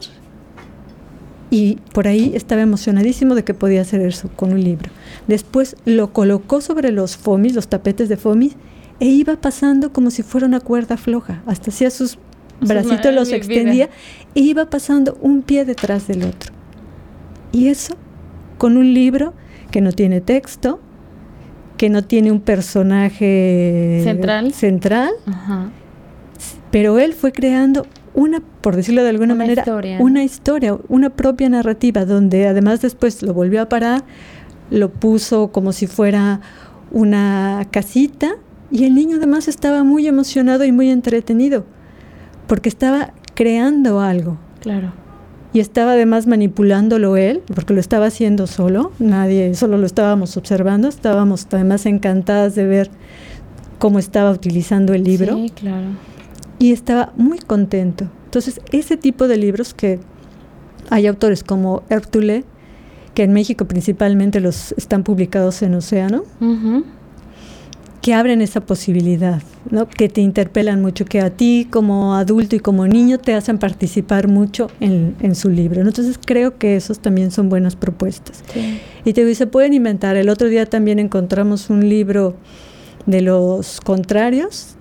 y por ahí estaba emocionadísimo de que podía hacer eso con un libro. Después lo colocó sobre los fomis, los tapetes de fomis, e iba pasando como si fuera una cuerda floja. Hasta hacía sus bracitos, los extendía, e iba pasando un pie detrás del otro. Y eso con un libro que no tiene texto, que no tiene un personaje central, central uh-huh. pero él fue creando una, por decirlo de alguna una manera, historia. una historia, una propia narrativa, donde además después lo volvió a parar, lo puso como si fuera una casita, y el niño además estaba muy emocionado y muy entretenido, porque estaba creando algo. Claro. Y estaba además manipulándolo él, porque lo estaba haciendo solo, nadie, solo lo estábamos observando, estábamos además encantadas de ver cómo estaba utilizando el libro. Sí, claro. Y estaba muy contento. Entonces, ese tipo de libros que hay autores como Hertullet, que en México principalmente los están publicados en Océano, uh-huh. que abren esa posibilidad, ¿no? Que te interpelan mucho, que a ti como adulto y como niño te hacen participar mucho en, en su libro, ¿no? Entonces creo que esos también son buenas propuestas. Sí. Y te digo, se pueden inventar. El otro día también encontramos un libro de los contrarios,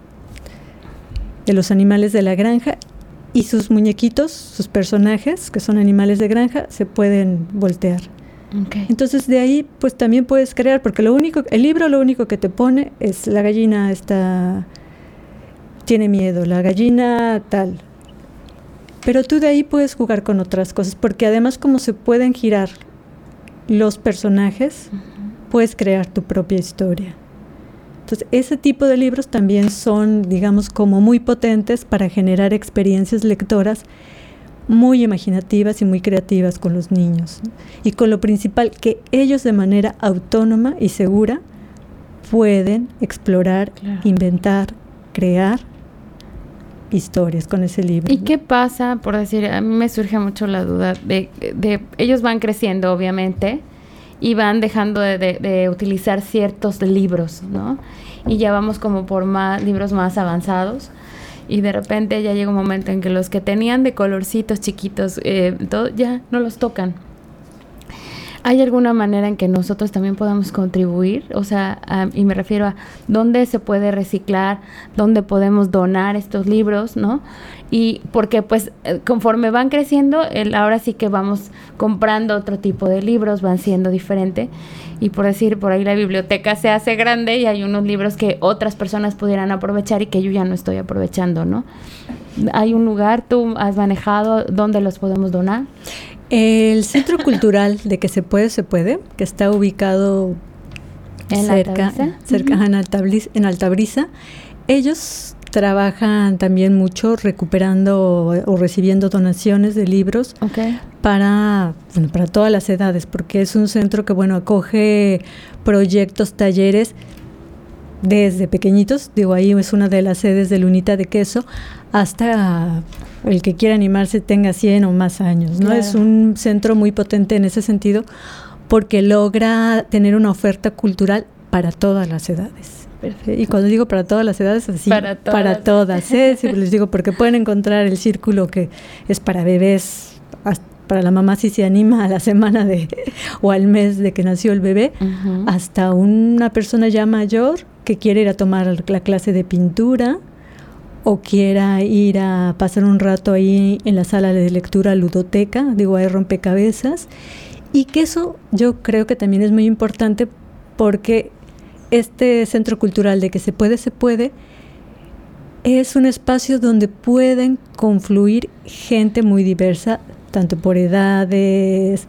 de los animales de la granja, y sus muñequitos, sus personajes, que son animales de granja, se pueden voltear. Okay. Entonces de ahí pues también puedes crear, porque lo único, el libro lo único que te pone es la gallina está, tiene miedo, la gallina tal. Pero tú de ahí puedes jugar con otras cosas, porque además como se pueden girar los personajes, uh-huh. puedes crear tu propia historia. Entonces, ese tipo de libros también son, digamos, como muy potentes para generar experiencias lectoras muy imaginativas y muy creativas con los niños, ¿no? Y con lo principal, que ellos de manera autónoma y segura pueden explorar, claro. inventar, crear historias con ese libro. ¿Y qué pasa, por decir, a mí me surge mucho la duda de, de ellos van creciendo, obviamente, y van dejando de, de, de utilizar ciertos libros, ¿no? Y ya vamos como por más libros más avanzados, y de repente ya llega un momento en que los que tenían de colorcitos chiquitos, eh, todo, ya no los tocan. ¿Hay alguna manera en que nosotros también podamos contribuir? O sea, a, y me refiero a dónde se puede reciclar, dónde podemos donar estos libros, ¿no? Y porque pues conforme van creciendo, el, ahora sí que vamos comprando otro tipo de libros, van siendo diferentes. Y por decir, por ahí la biblioteca se hace grande y hay unos libros que otras personas pudieran aprovechar y que yo ya no estoy aprovechando, ¿no? ¿Hay un lugar, tú has manejado, donde los podemos donar? El Centro Cultural de Que Se Puede, Se Puede, que está ubicado ¿En cerca, Altabrisa? cerca uh-huh. en, Altabrisa, en Altabrisa. Ellos trabajan también mucho recuperando o, o recibiendo donaciones de libros okay. para, bueno, para todas las edades, porque es un centro que, bueno, acoge proyectos, talleres desde pequeñitos, digo, ahí es una de las sedes de Lunita de Queso, hasta el que quiera animarse tenga cien o más años, ¿no? Claro. Es un centro muy potente en ese sentido porque logra tener una oferta cultural para todas las edades. Perfecto. Y cuando digo para todas las edades, así, para todas, para todas ¿eh? Sí, les digo, porque pueden encontrar el círculo que es para bebés, para la mamá si se anima a la semana de o al mes de que nació el bebé, uh-huh. hasta una persona ya mayor que quiere ir a tomar la clase de pintura o quiera ir a pasar un rato ahí en la sala de lectura ludoteca, digo, hay rompecabezas, y que eso yo creo que también es muy importante porque este centro cultural de Que Se Puede, Se Puede es un espacio donde pueden confluir gente muy diversa, tanto por edades,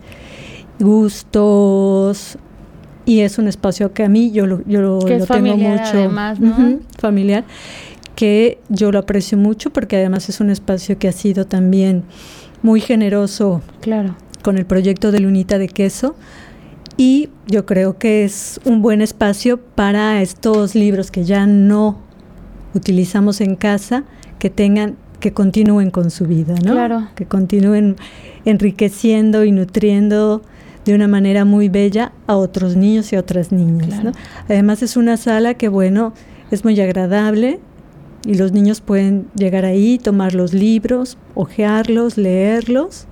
gustos, y es un espacio que a mí yo lo, yo lo, que lo es tengo familiar, mucho, además, ¿no? uh-huh, familiar, que yo lo aprecio mucho porque además es un espacio que ha sido también muy generoso, claro, con el proyecto de Lunita de Queso, y yo creo que es un buen espacio para estos libros que ya no utilizamos en casa, que tengan, que continúen con su vida, ¿no? Claro. Que continúen enriqueciendo y nutriendo de una manera muy bella a otros niños y a otras niñas, claro. ¿no? Además es una sala que, bueno, es muy agradable y los niños pueden llegar ahí, tomar los libros, hojearlos, leerlos.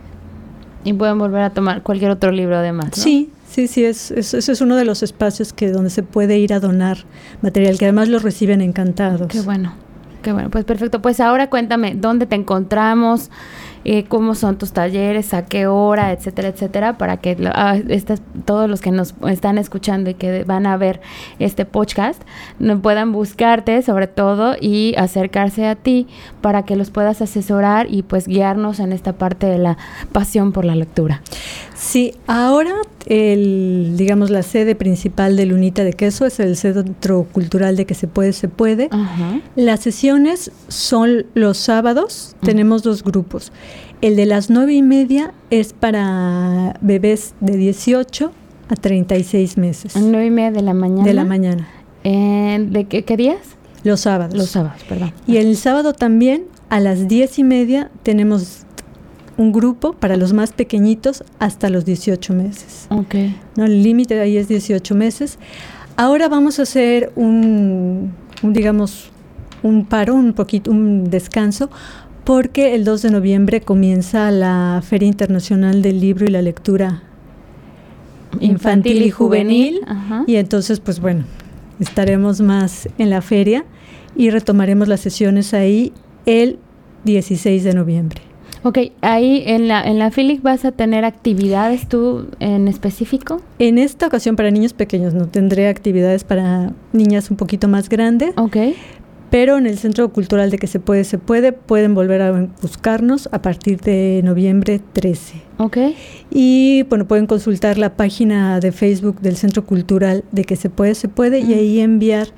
Y pueden volver a tomar cualquier otro libro además, ¿no? Sí, sí, sí, es, es, ese es uno de los espacios que donde se puede ir a donar material, que además los reciben encantados. Qué bueno, qué bueno, pues perfecto. Pues ahora cuéntame, ¿dónde te encontramos? Eh, ¿Cómo son tus talleres? ¿A qué hora? Etcétera, etcétera, para que lo, ah, estas, todos los que nos están escuchando y que van a ver este podcast no puedan buscarte sobre todo y acercarse a ti para que los puedas asesorar y pues guiarnos en esta parte de la pasión por la lectura. Sí, ahora el, digamos, la sede principal de Lunita de Queso es el Centro Cultural de Que Se Puede, Se Puede. Uh-huh. Las sesiones son los sábados, uh-huh. tenemos dos grupos. El de las nueve y media es para bebés de dieciocho a treinta y seis meses. ¿A nueve y media de la mañana? De la mañana. Eh, ¿De qué, qué días? Los sábados. Los sábados, perdón. Y el sábado también a las diez y media tenemos un grupo para los más pequeñitos hasta los dieciocho meses. Okay. No, el límite de ahí es dieciocho meses. Ahora vamos a hacer un, un digamos, un paro, un poquito, un descanso, porque el dos de noviembre comienza la Feria Internacional del Libro y la Lectura Infantil, infantil y Juvenil. Ajá. Y entonces, pues bueno, estaremos más en la feria y retomaremos las sesiones ahí el dieciséis de noviembre. Ok, ahí en la en la Filic vas a tener actividades tú en específico. En esta ocasión para niños pequeños, no tendré actividades para niñas un poquito más grandes. Ok. Pero en el Centro Cultural de Que Se Puede, Se Puede, pueden volver a buscarnos a partir de noviembre trece. Ok. Y bueno, pueden consultar la página de Facebook del Centro Cultural de Que Se Puede, Se Puede, mm. y ahí enviar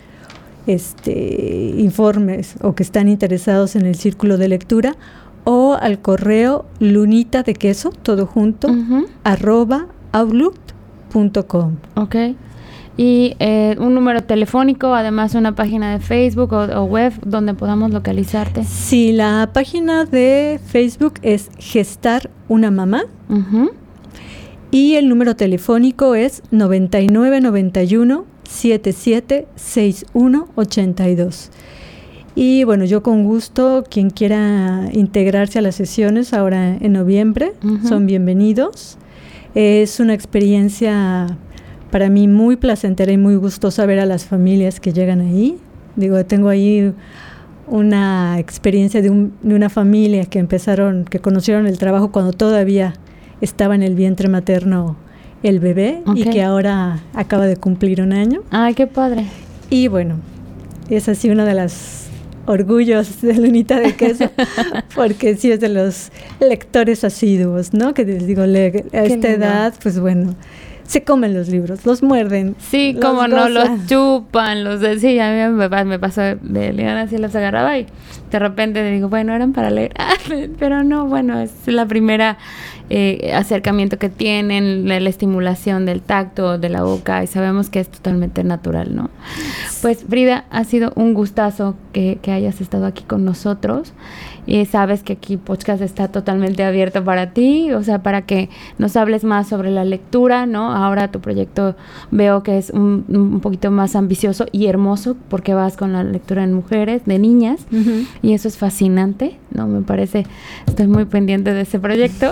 este informes o que están interesados en el círculo de lectura, o al correo lunita de queso, todo junto, uh-huh. arroba outlook punto com. Ok. Y eh, un número telefónico, además una página de Facebook o, o web donde podamos localizarte. Sí, la página de Facebook es Gestar una Mamá. Uh-huh. Y el número telefónico es noventa y nueve noventa y uno setenta y siete sesenta y uno ochenta y dos. Y bueno, yo con gusto, quien quiera integrarse a las sesiones ahora en noviembre, uh-huh. son bienvenidos. Es una experiencia para mí muy placentera y muy gustosa ver a las familias que llegan ahí. Digo, tengo ahí una experiencia de, un, de una familia que empezaron, que conocieron el trabajo cuando todavía estaba en el vientre materno el bebé, okay, y que ahora acaba de cumplir un año. ¡Ay, qué padre! Y bueno, es así uno de los orgullos de Lunita de Queso, porque sí es de los lectores asiduos, ¿no? Que les digo, le, a qué esta lindo. edad, pues bueno, se comen los libros, los muerden. Sí, los como no, los chupan, los de, sí, a mí me, me pasó de Leona, así los agarraba y de repente digo, bueno, eran para leer, pero no, bueno, es la primera eh, acercamiento que tienen, la, la estimulación del tacto, de la boca, y sabemos que es totalmente natural, ¿no? Pues Frida, ha sido un gustazo que, que hayas estado aquí con nosotros. Y sabes que aquí podcast está totalmente abierto para ti, o sea, para que nos hables más sobre la lectura, ¿no? Ahora tu proyecto veo que es un, un poquito más ambicioso y hermoso porque vas con la lectura en mujeres, de niñas, uh-huh, y eso es fascinante, ¿no? Me parece, estoy muy pendiente de ese proyecto.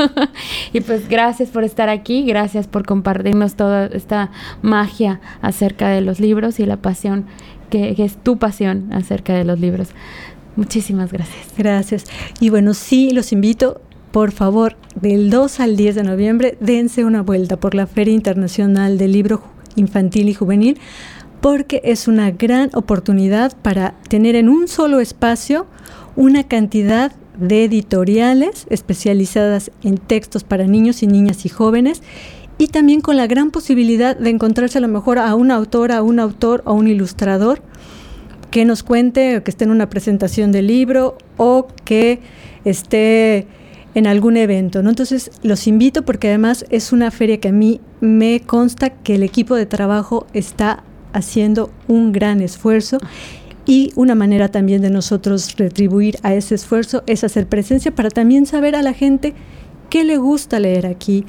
Y pues gracias por estar aquí, gracias por compartirnos toda esta magia acerca de los libros y la pasión que, que es tu pasión acerca de los libros. Muchísimas gracias. Gracias. Y bueno, sí, los invito, por favor, del dos al diez de noviembre, dense una vuelta por la Feria Internacional del Libro Infantil y Juvenil, porque es una gran oportunidad para tener en un solo espacio una cantidad de editoriales especializadas en textos para niños y niñas y jóvenes, y también con la gran posibilidad de encontrarse a lo mejor a una autora, a un autor o un ilustrador que nos cuente, o que esté en una presentación del libro o que esté en algún evento, ¿no? Entonces los invito porque además es una feria que a mí me consta que el equipo de trabajo está haciendo un gran esfuerzo, y una manera también de nosotros retribuir a ese esfuerzo es hacer presencia para también saber a la gente qué le gusta leer aquí,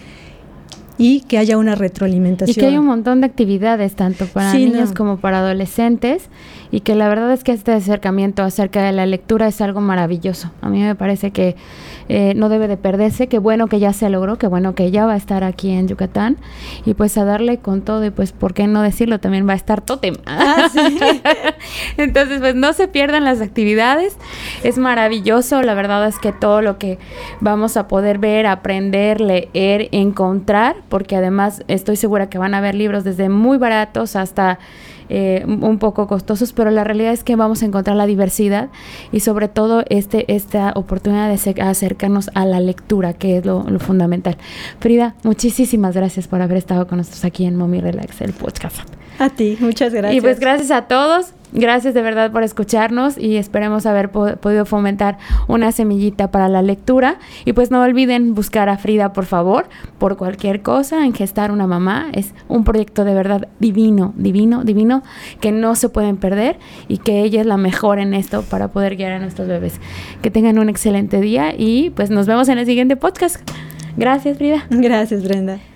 y que haya una retroalimentación. Y que hay un montón de actividades, tanto para sí, niños no. como para adolescentes, y que la verdad es que este acercamiento acerca de la lectura es algo maravilloso. A mí me parece que eh, no debe de perderse, qué bueno que ya se logró, qué bueno que ya va a estar aquí en Yucatán, y pues a darle con todo, y pues por qué no decirlo, también va a estar Tótem. Ah, sí. Entonces pues no se pierdan las actividades, es maravilloso, la verdad es que todo lo que vamos a poder ver, aprender, leer, encontrar, porque además estoy segura que van a haber libros desde muy baratos hasta eh, un poco costosos, pero la realidad es que vamos a encontrar la diversidad y sobre todo este esta oportunidad de acercarnos a la lectura, que es lo, lo fundamental. Frida, muchísimas gracias por haber estado con nosotros aquí en Mommy Relax, el podcast. A ti, muchas gracias. Y pues gracias a todos. Gracias de verdad por escucharnos y esperemos haber po- podido fomentar una semillita para la lectura. Y pues no olviden buscar a Frida, por favor, por cualquier cosa. En Gestar una Mamá es un proyecto de verdad divino, divino, divino, que no se pueden perder y que ella es la mejor en esto para poder guiar a nuestros bebés. Que tengan un excelente día y pues nos vemos en el siguiente podcast. Gracias, Frida. Gracias, Brenda.